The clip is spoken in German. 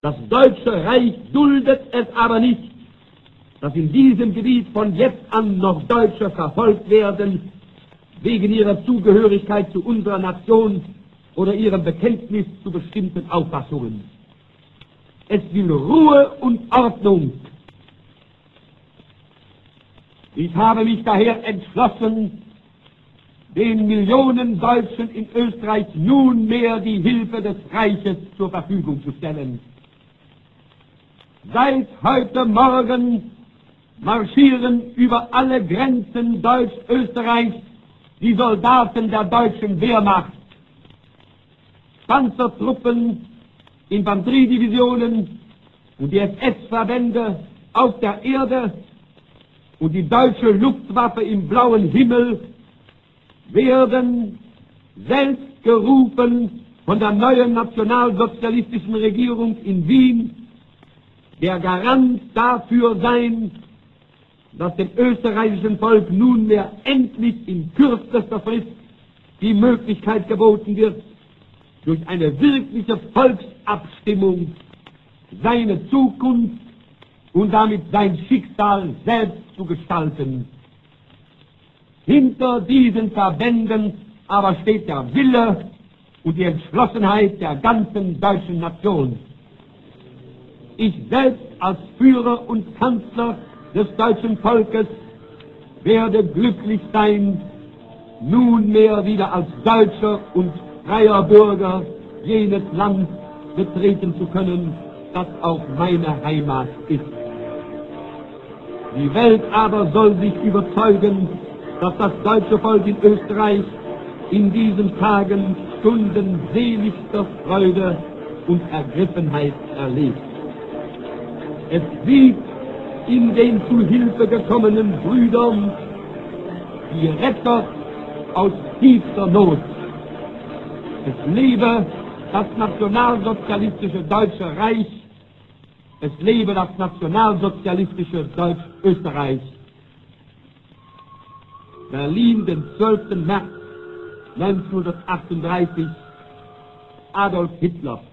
Das Deutsche Reich duldet es aber nicht, dass in diesem Gebiet von jetzt an noch Deutsche verfolgt werden, wegen ihrer Zugehörigkeit zu unserer Nation oder ihrem Bekenntnis zu bestimmten Auffassungen. Es will Ruhe und Ordnung. Ich habe mich daher entschlossen, den Millionen Deutschen in Österreich nunmehr die Hilfe des Reiches zur Verfügung zu stellen. Seit heute Morgen marschieren über alle Grenzen Deutsch-Österreichs die Soldaten der deutschen Wehrmacht. Panzertruppen, Infanteriedivisionen und die SS-Verbände auf der Erde und die deutsche Luftwaffe im blauen Himmel werden selbst gerufen von der neuen nationalsozialistischen Regierung in Wien, der Garant dafür sein, dass dem österreichischen Volk nunmehr endlich in kürzester Frist die Möglichkeit geboten wird, durch eine wirkliche Volksabstimmung seine Zukunft und damit sein Schicksal selbst zu gestalten. Hinter diesen Verbänden aber steht der Wille und die Entschlossenheit der ganzen deutschen Nation. Ich selbst als Führer und Kanzler des deutschen Volkes werde glücklich sein, nunmehr wieder als deutscher und freier Bürger jenes Land betreten zu können, das auch meine Heimat ist. Die Welt aber soll sich überzeugen, dass das deutsche Volk in Österreich in diesen Tagen Stunden seligster Freude und Ergriffenheit erlebt. Es sieht in den zu Hilfe gekommenen Brüdern die Retter aus tiefster Not. Es lebe das nationalsozialistische Deutsche Reich, es lebe das nationalsozialistische Deutsch-Österreich. Berlin, den 12. März 1938, Adolf Hitler.